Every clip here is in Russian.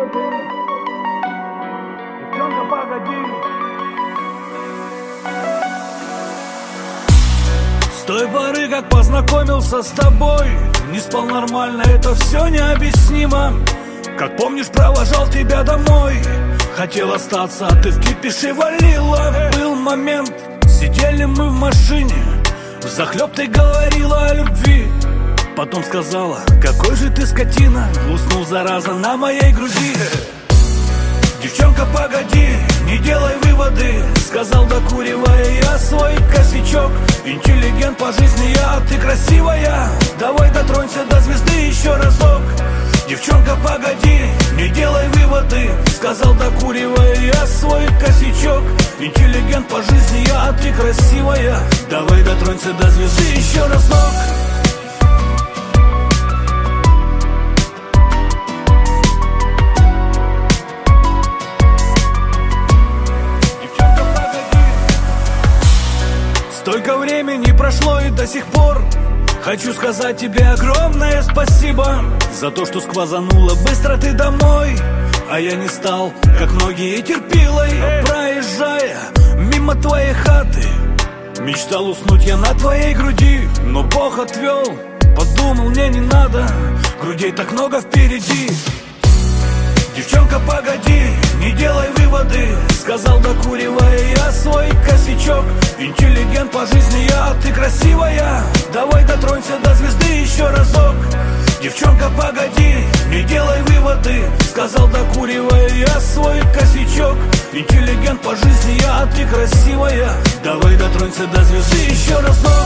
выводы. Девчонка, погоди. С той поры, как познакомился с тобой, не спал нормально, это все необъяснимо. Как помнишь, провожал тебя домой, хотел остаться, а ты в кипише валила. Был момент, сидели мы в машине, взахлеб ты говорила о любви. Потом сказала, какой же ты скотина, уснул, зараза, на моей груди. Девчонка, погоди, не делай выводы, сказал, докуривая я свой косячок. Интеллигент по жизни я, ты красивая, давай дотронься до звезды еще разок. Девчонка, погоди, не делай выводы, сказал, докуривая я свой косячок. Интеллигент по жизни я, ты красивая, давай дотронься до звезды еще разок. Столько времени прошло и до сих пор хочу сказать тебе огромное спасибо за то, что сквозанула быстро ты домой, а я не стал, как многие, терпилой. Проезжая мимо твоей хаты, мечтал уснуть я на твоей груди, но Бог отвел, подумал, мне не надо, грудей так много впереди. Девчонка, погоди, не делай выводы, сказал, докуривая я свой косячок. Интеллигент по жизни я, ты красивая, давай дотронься до звезды еще разок. Девчонка, погоди, не делай выводы, сказал, докуривая я свой косячок. Интеллигент по жизни я, ты красивая, давай дотронься до звезды еще разок.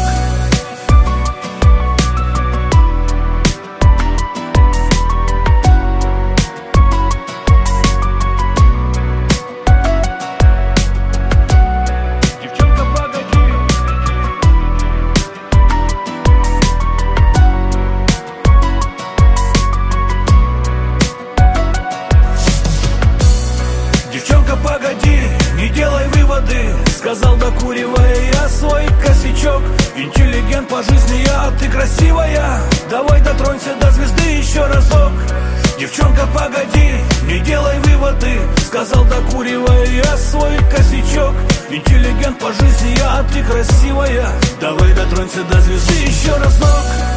Девчонка, погоди, не делай выводы, сказал, докуривая я свой косячок. Интеллигент по жизни я, ты красивая, давай дотронься до звезды еще разок. Девчонка, погоди, не делай выводы, сказал, докуривая я свой косячок. Интеллигент по жизни я, ты красивая, давай дотронься до звезды еще разок.